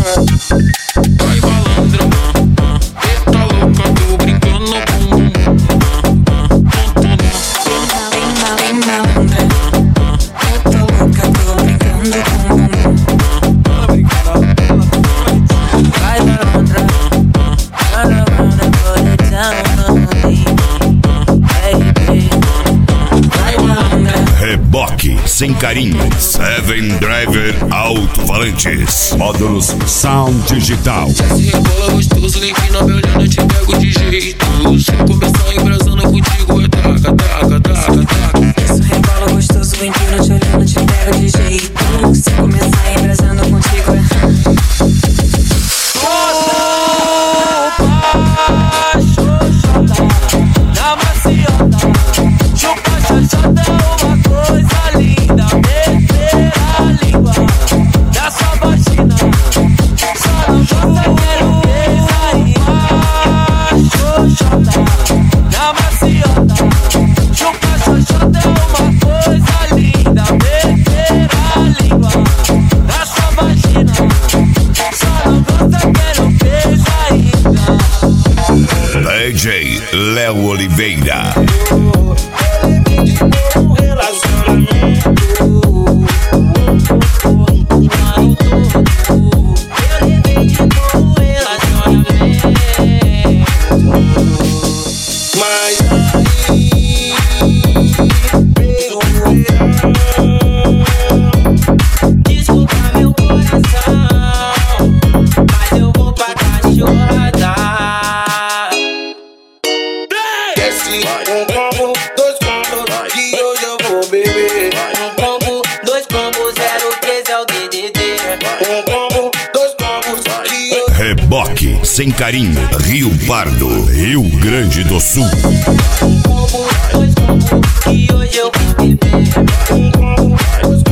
Vai malandra, tá louca, tô brincando com Vem malandra, tá louca, tô brincando com vai malandra, Reboque sem carinho. Seven Driver Alto-Falantes. Módulos Sound Digital. se rebola gostoso, nem que não me olhando, eu te pego de jeito. Se eu começar embrasando contigo, é taca, taca, taca, taca. isso rebola gostoso, vem que eu te olhando, te pego de jeito. Se começar embrasando contigo é na maciota, chupa xoxota é uma coisa linda. Meter a língua na sua vagina, só não gosta quero beijar. Xoxota, na maciota, chupa xoxota é uma coisa linda. Meter a língua na sua vagina, só não gosta quero beijar ainda. DJ Léo Oliveira. Desculpa meu coração, mas eu vou pra cachorrada. Desce um combo, dois combos, que hoje eu vou beber. Um combo, dois combos, 013 é o DDD. Um combo, dois combos, que hoje Reboque sem carinho. Rio Pardo, Rio Grande do Sul. Um combo, dois combos, que hoje eu vou beber. um combo, dois